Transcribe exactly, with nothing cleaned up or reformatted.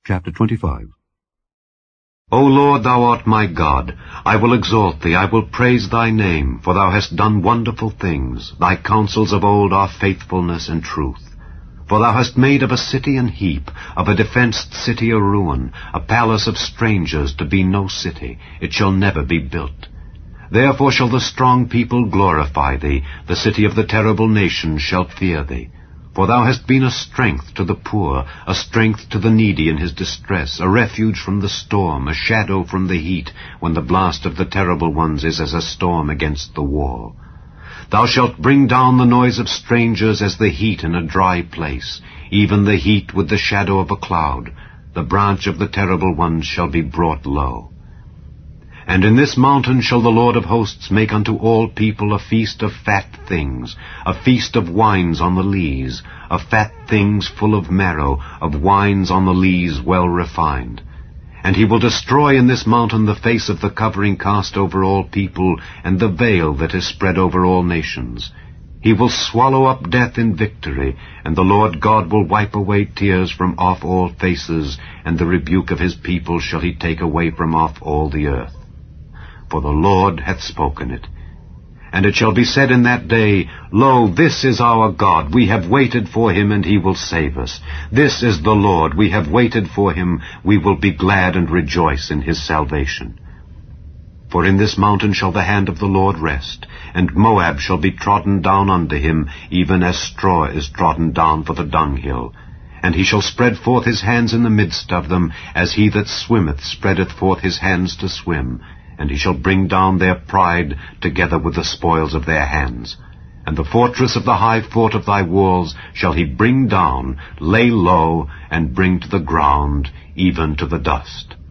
Chapter twenty-five. O Lord, thou art my God. I will exalt thee, I will praise thy name, for thou hast done wonderful things. Thy counsels of old are faithfulness and truth. For thou hast made of a city an heap, of a defenced city a ruin, a palace of strangers to be no city. It shall never be built. Therefore shall the strong people glorify thee, the city of the terrible nations shall fear thee. For thou hast been a strength to the poor, a strength to the needy in his distress, a refuge from the storm, a shadow from the heat, when the blast of the terrible ones is as a storm against the wall. Thou shalt bring down the noise of strangers as the heat in a dry place, even the heat with the shadow of a cloud. The branch of the terrible ones shall be brought low. And in this mountain shall the Lord of hosts make unto all people a feast of fat things, a feast of wines on the lees, of fat things full of marrow, of wines on the lees well refined. And he will destroy in this mountain the face of the covering cast over all people, and the veil that is spread over all nations. He will swallow up death in victory, and the Lord God will wipe away tears from off all faces, and the rebuke of his people shall he take away from off all the earth. For the Lord hath spoken it. And it shall be said in that day, Lo, this is our God, we have waited for him, and he will save us. This is the Lord, we have waited for him, we will be glad and rejoice in his salvation. For in this mountain shall the hand of the Lord rest, and Moab shall be trodden down under him, even as straw is trodden down for the dunghill. And he shall spread forth his hands in the midst of them, as he that swimmeth spreadeth forth his hands to swim. And he shall bring down their pride together with the spoils of their hands. And the fortress of the high fort of thy walls shall he bring down, lay low, and bring to the ground, even to the dust.